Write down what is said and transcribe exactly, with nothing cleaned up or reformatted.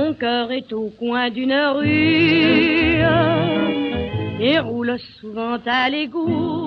Mon cœur est au coin d'une rue et roule souvent à l'égout.